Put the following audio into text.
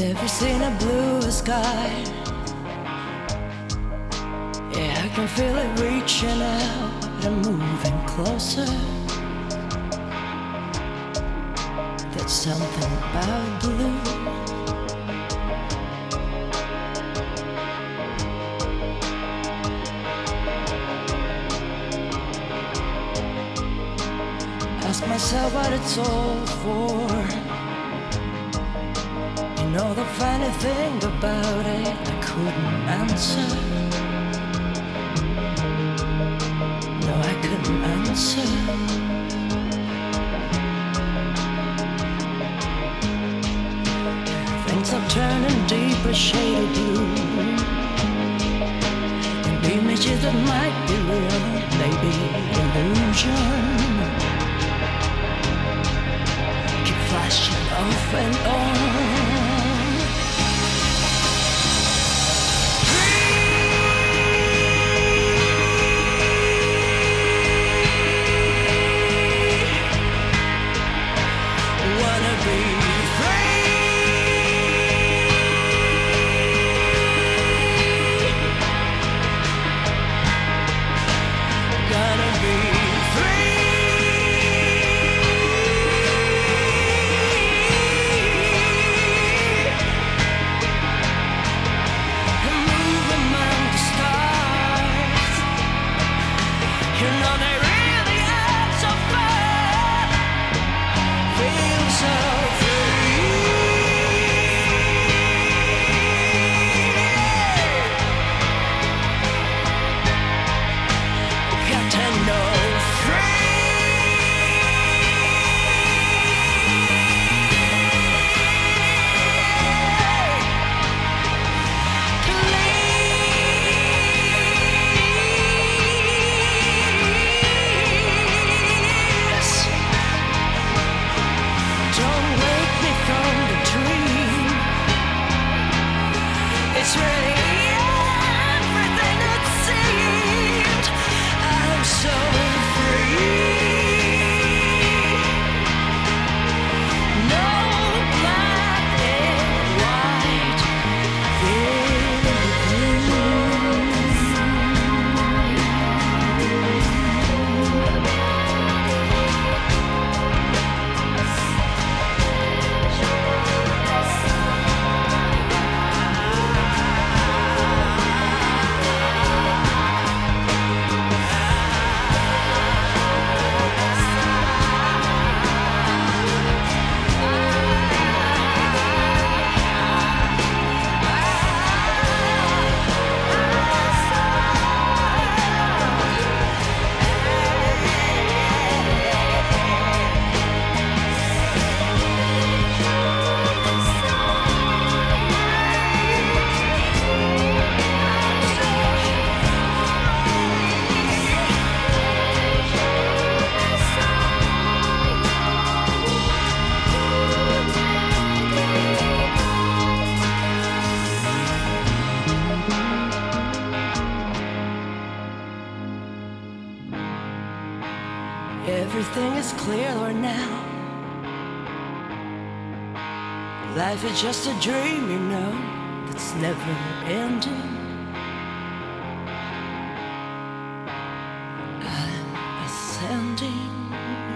Never seen a bluer sky. Yeah, I can feel it reaching out and moving closer. There's something about blue. Ask myself what it's all for. You know the funny thing about it, I couldn't answer. No, I couldn't answer. Things are turning deeper shade of blue. And images that might be real, maybe illusion, keep flashing off and on. Everything is clearer now. Life is just a dream, you know, that's never ending. I'm ascending.